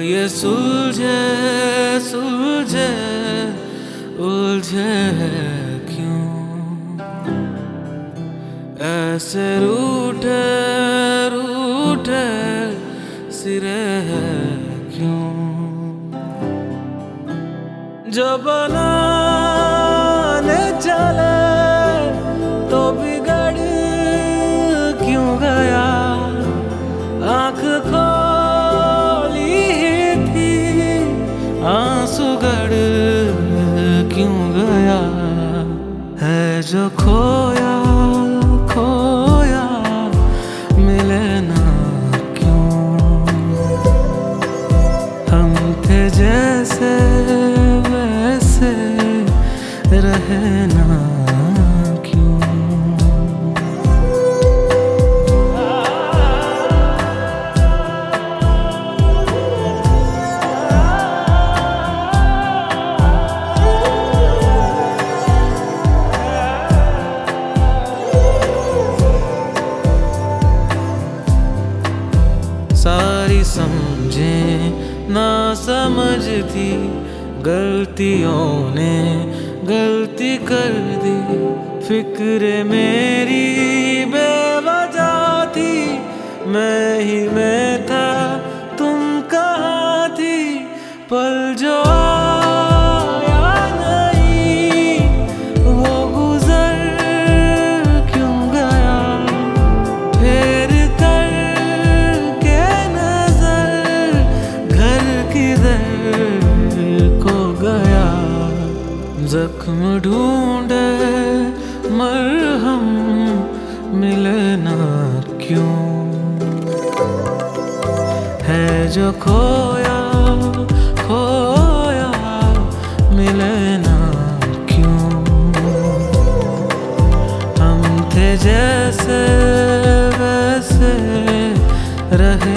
ये सुलझे सुलझे उलझे क्यों, ऐसे रूठे रूठे सिरे क्यों। जो बनाने चले तो बिगड़ क्यों गया, आँख खोली थी आंसू गड़ क्यों गया। है जो खोया खोया मिले ना क्यों, हम थे जैसे वैसे रहे ना क्यों। सारी समझे ना समझ थी, गलतियों ने गलती कर दी। फिक्र मेरी बेवजह थी, मैं ही मैं था तुम कहाँ थी। पल जो आया नहीं वो गुजर क्यों गया, फेर कर के नजर घर किधर को गया। जख्म ढूंढे मरहम मिले ना क्यों, है जो खोया खोया मिले ना क्यों। हम थे जैसे वैसे रहे